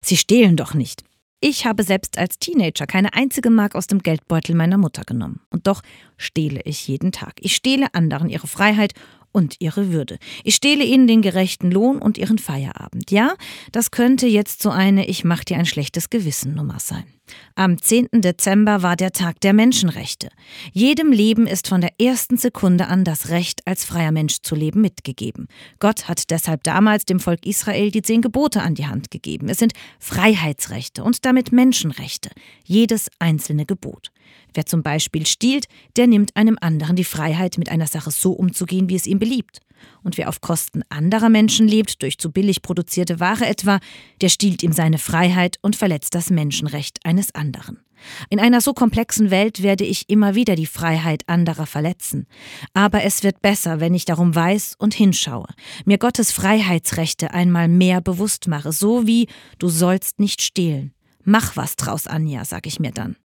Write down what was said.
Sie stehlen doch nicht. Ich habe selbst als Teenager keine einzige Mark aus dem Geldbeutel meiner Mutter genommen. Und doch stehle ich jeden Tag. Ich stehle anderen ihre Freiheit und ihre Würde. Ich stehle ihnen den gerechten Lohn und ihren Feierabend. Ja, das könnte jetzt so eine Ich mach dir ein schlechtes Gewissen Nummer sein. Am 10. Dezember war der Tag der Menschenrechte. Jedem Leben ist von der ersten Sekunde an das Recht, als freier Mensch zu leben, mitgegeben. Gott hat deshalb damals dem Volk Israel die 10 Gebote an die Hand gegeben. Es sind Freiheitsrechte und damit Menschenrechte, jedes einzelne Gebot. Wer zum Beispiel stiehlt, der nimmt einem anderen die Freiheit, mit einer Sache so umzugehen, wie es ihm beliebt. Und wer auf Kosten anderer Menschen lebt, durch zu billig produzierte Ware etwa, der stiehlt ihm seine Freiheit und verletzt das Menschenrecht eines anderen. In einer so komplexen Welt werde ich immer wieder die Freiheit anderer verletzen. Aber es wird besser, wenn ich darum weiß und hinschaue, mir Gottes Freiheitsrechte einmal mehr bewusst mache, so wie: Du sollst nicht stehlen. Mach was draus, Anja, sag ich mir dann.